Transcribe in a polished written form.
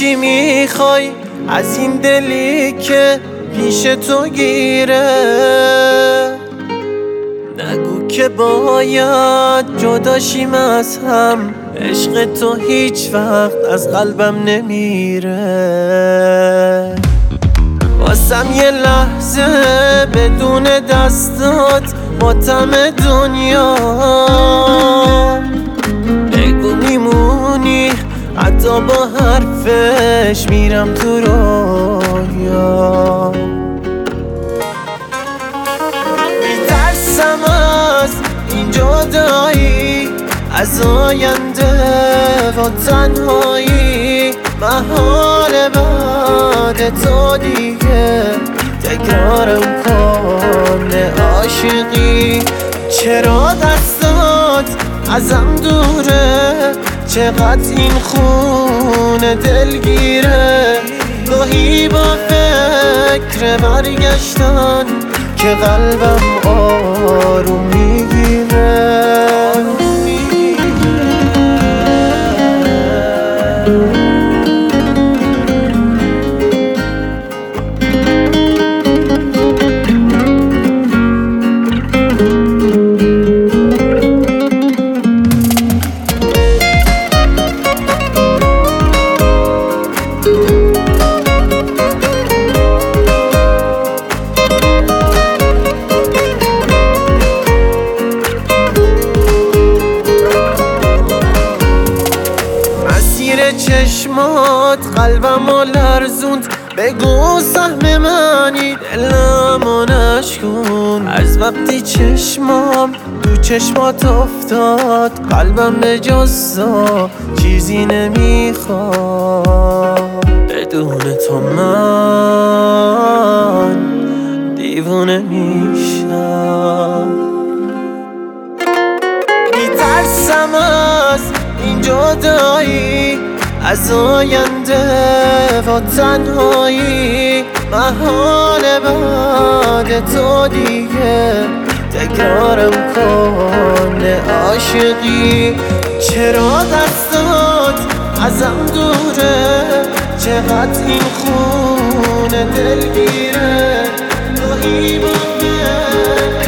چی میخوای از این دلی که پیش تو گیره؟ نگو که باید جداشیم از هم، عشق تو هیچ وقت از قلبم نمیره. واسم یه لحظه بدون دستات ماتم دنیا، بگو میمونی حتی با حرفش میرم تو رویا. میترسم از این جدایی، از آینده و تنهایی، محال بعد تو دیگه تکرارم کنه عاشقی. چرا دستات ازم دوره؟ چقدر این خونه دلگیره؟ گاهی با فکر برگشتن که قلبم آروم میگیره. چشمات قلبمو لرزوند، بگو سهم منی دلمو نشکن. از وقتی چشمام تو چشمات افتاد قلبم به جز تو چیزی نمیخواد. بدون تو من دیوونه میشم. میترسم از این جدایی، از آینده و تنهایی، محال بعد تو دیگه تکرارم کنه عاشقی. چرا دستات ازم دوره؟ چقدر این خونه دلگیره؟ گاهی با